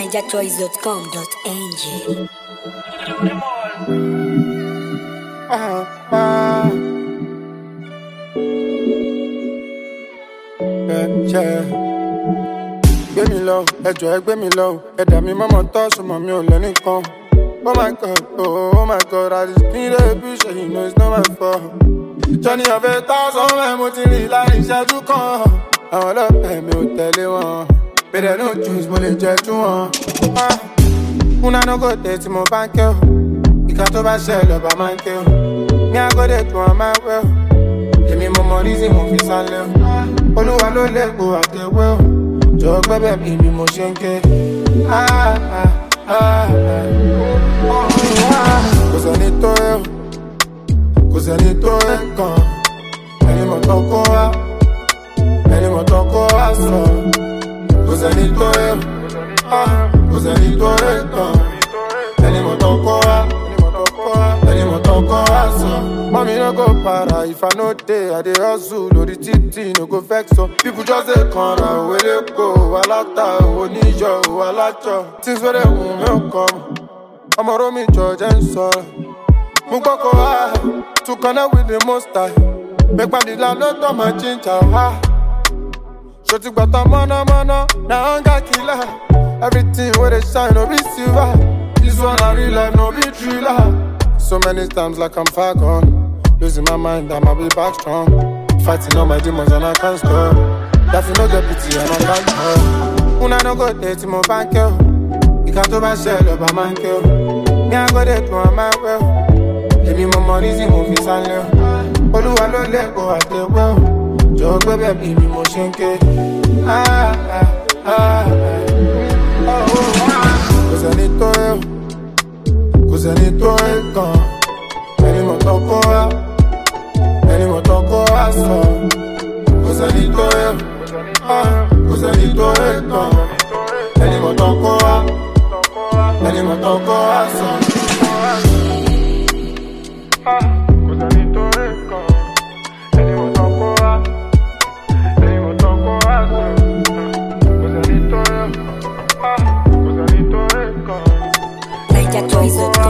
ninjatoys.com.ng. Gbé mi lọ, ẹjọ́ ẹ gbé mi lọ, ẹ̀dá mi mọ́mọ́ tọ́ ṣùgbọ́n mi ò lẹ́nìkan. Oh my God, oh my God, I just need a bitch, and you know it's not my fault. Johnny of a thousand men, mo ti rí láàrin ìṣẹ́jú kan. Àwọn ọlọ́pàá mi ò tẹ̀lé wọn, bẹ̀rẹ̀ no juice, mo lè jẹ jú wọn. Una no go tẹ̀ tí mo bá ń kẹ́ o, ìka tó bá ṣẹ lọ́ba máa ń kẹ́ o. Ní agọ́dẹ̀ tó wọn máa wẹ̀ o, èmi mo mọ rízì mo fi sálẹ̀ o. Olúwa ló lẹ́gbọ̀ọ́ àtẹ̀wẹ́ o, jọ̀ọ́ gbẹ́bẹ̀ mi bí mo ṣe ń ké. Kò sẹ́ni tó ẹ̀ o, kò sẹ́ni tó ẹ̀ kàn. Ẹni mọ̀ tán kó wá, ẹni mọ̀ tán kó wá sọ. Kò sẹ́ni tó ẹ̀ o, kò sẹ́ni tó ẹ̀ kàn. Ẹni mọ̀ tán kó wá, ẹni mọ̀ tán kó wá sọ. Mommy no go para if I no dey, I dey hustle. Lórí títì no go vex so. People just dey kanra, òwe lè kó, aláta, oníyọ̀, alájọ. Things wey dey wù mí ò kọ́ mọ̀. Ọmọ Rómi jọ jẹ́ ń sọ̀rọ̀. Mo gbọ́ kó wá, to connect with the most high. Mẹ́pàdínlá ló tọ́ máa jíjà wá. Ṣòtì gbọ̀tàn mọ́nàmọ́ná, na hunger killer. Everything wey dey shine no be silver. This one na real life, no be thriller. So many times like I'm far gone. Losing my mind, I'ma be back strong. Fighting all my demons and I can't stop. That you no get pity and I can't help. Una no go there till my bank yo. Ìka tó bá ṣẹ lọ́ba máa ń kẹ́ o. Ní agọ́dẹ̀ tó wọn máa wẹ̀ o. Èmi mo mọ rízì mo fi sálẹ̀ o. Olúwa ló lẹ́gbọ̀ọ́ àtẹ̀wẹ́ o. Jọ̀ọ́ gbẹ́bẹ̀ bí mi mo ṣe ń ké. Kò sẹ́ni tó ẹ̀ o, kò sẹ́ni tó ẹ̀ kàn. Ẹni mọ̀ tán kó wá, ẹni mọ̀ tán kó wá sọ. Kò sẹ́ni tó ẹ̀ o, kò sẹ́ni tó ẹ̀ kàn. Ẹni mọ̀ tán kó wá, ẹni mọ̀ tán kó wá sọ. Kò sẹ́ni tó ẹ̀ kàn. Ẹni mọ̀ tán kó wá, ẹni mọ̀ tán kó wá sọ. Kò sẹ́ni tó ẹ̀ kàn. ninjatoys.com.ng.